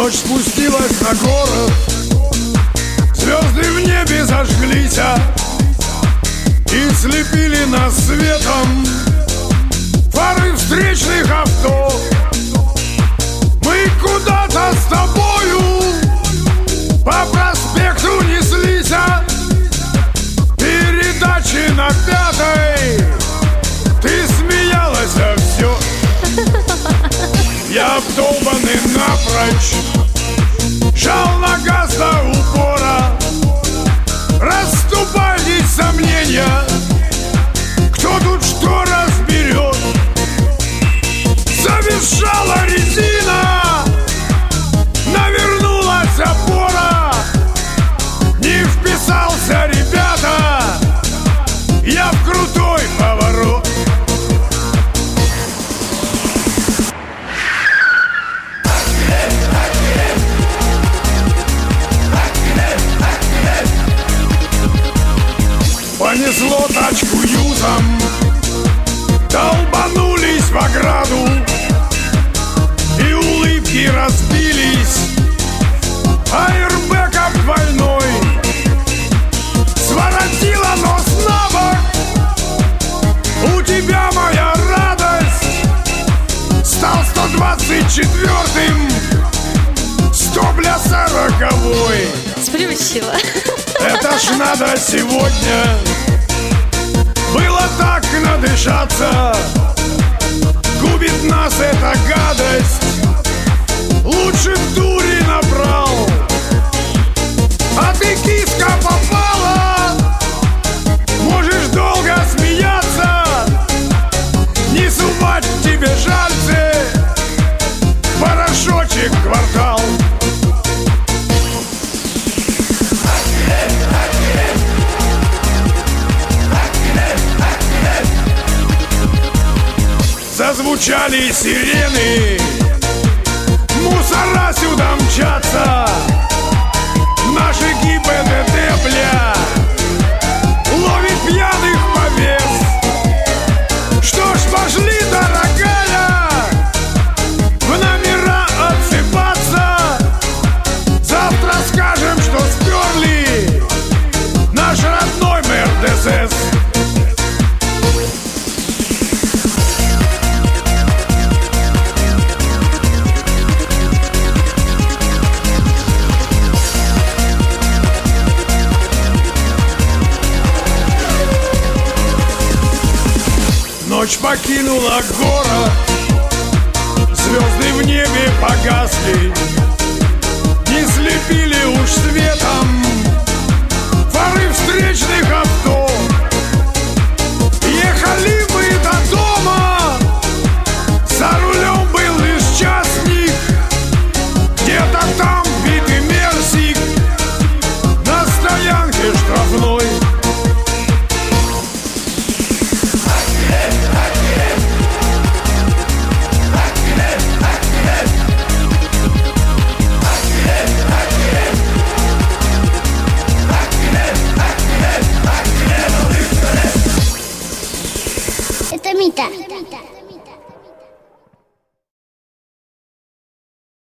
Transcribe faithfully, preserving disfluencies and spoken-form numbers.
Ночь спустилась на город, звезды в небе зажглись и слепили нас светом фары встречных авто. Мы куда-то с тобою по проспекту неслись, передачи на пятой, ты смеялась, а все. Я обдолбанный напрочь, жал на газ до упора. Расступались сомнения, кто тут что разберет. Завизжала резина, навернулась опора. Не вписался, ребята, я в крутой поворот. Понесло тачку юзом, долбанулись в ограду, и улыбки разбились, аэрбэк об больной. Своротила нос на бок, у тебя моя радость. Стал сто двадцать четвёртым, стопля сороковой. Сплющила. Это ж надо сегодня было так надышаться. Губит нас эта гадость, лучше б дури набрал. А ты, киска, попала, можешь долго смеяться. Не сувать тебе жальцы, порошочек квартал. Зазвучали сирены, мусора сюда мчатся. Наши ГИБДД, бля, ловит пьяных повес. Что ж, пошли, дорогая, в номера отсыпаться. Завтра скажем, что сперли наш родной Мерседес. Ночь покинула город, звезды в небе погасли, не слепили уж светом фары встречных авто. Ехали мы до дома, за рулем был лишь частник. Где-то там битый мерсик на стоянке штрафной. Это Мита.